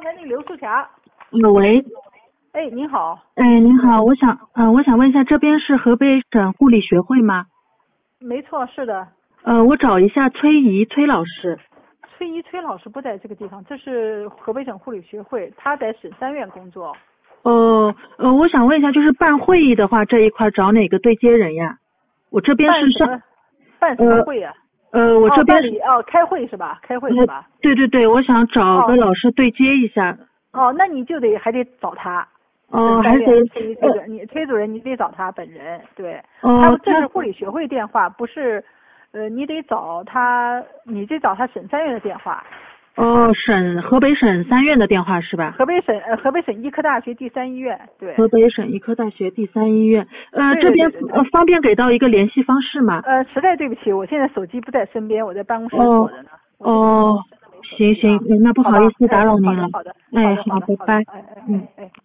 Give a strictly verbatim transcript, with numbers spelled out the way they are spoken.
来，那个刘素霞。 嗯，喂。 哎，您好。 哎，您好，我想，嗯、呃，我想问一下，这边是河北省护理学会吗？ 没错，是的。 呃，我找一下崔怡崔老师。 崔怡崔老师不在这个地方，这是河北省护理学会，他在省三院工作。 哦，呃，我想问一下，就是办会议的话，这一块找哪个对接人呀？我这边是上。 办什么会呀、 呃？呃，我这边是。哦, 哦，开会是吧？开会是吧？ 呃、对对对，我想找个老师对接一下。 哦，哦那你就得还得找他。 哦，还得崔崔主任，你崔主任你得找他本人，对。 哦， 他这是护理学会电话，不是，呃，你得找他，你得找他省三院的电话。 哦，省河北省三院的电话是吧？ 河北省呃河北省医科大学第三医院，对。 河北省医科大学第三医院，呃， 对对对对这边呃方便给到一个联系方式吗？ 呃，实在对不起，我现在手机不在身边，我在办公室坐着呢。 哦，行行，那不好意思打扰您了。 好的， 哎， 好的， 好，拜拜。 哎哎嗯。 哎哎。